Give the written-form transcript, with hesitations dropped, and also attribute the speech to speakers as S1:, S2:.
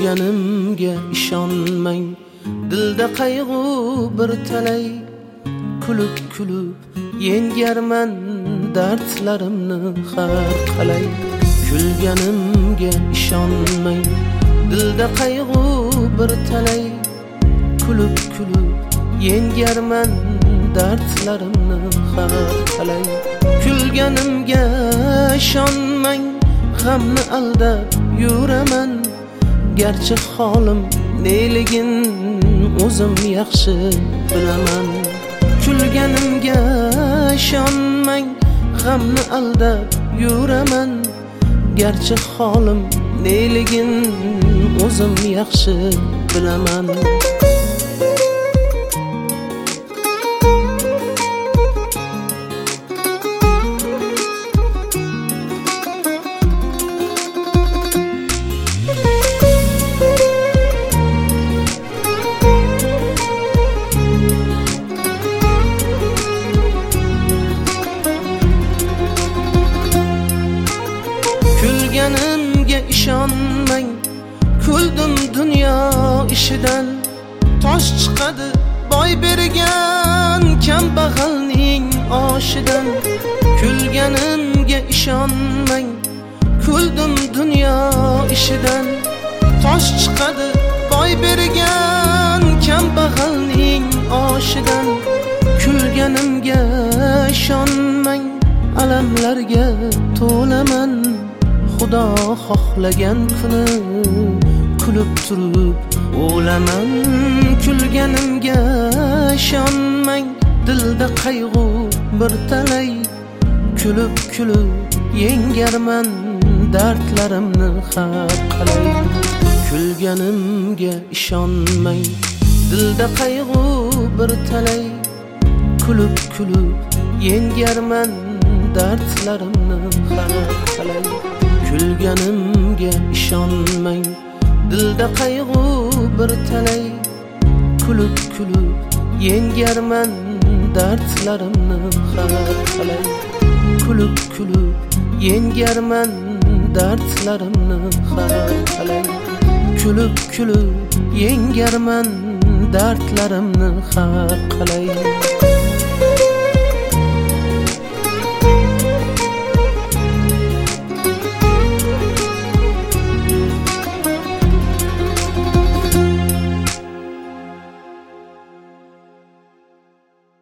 S1: Kulganimga ishonmang, dilda qayg'u bir talay. Kulib kulib yengarman dardlarimni har qalay. Kulganimga ishonmang, dilda qayg'u bir talay. Kulib kulib yengarman dardlarimni har qalay. Kulganimga ishonmang, g'amni aldab yuraman. Garchi holim neligin o'zim yaxshi bilaman. Kulganimga ishonmang, g'amni aldab yuraman. Garchi holim neligin o'zim yaxshi bilaman. Kulganimga ishonmang, kuldim dunyo ishidan. Tosh chiqadi boy bergan kambag'alning oshidan. Kulganimga ishonmang, kuldim dunyo ishidan. Tosh chiqadi boy bergan kambag'alning oshidan. Kulganimga ishonmang, alamlarga to'laman. Xudo xohlagan kuni kulib turib o'laman. Kulganimga ishonmang, dilda qayg'u bir talay. Kulib kulib yengarman dardlarimni har qalay. Kulganimga ishonmang, dilda qayg'u bir talay. Kulib kulib yengarman dardlarimni har qalay. Kulganimga ishonmang, dilda qayg'u bir talay. Kulib kulib yengarman dardlarimni har qalay. Kulib kulib yengarman dardlarimni har qalay. Kulib kulib yengarman dardlarimni har qalay.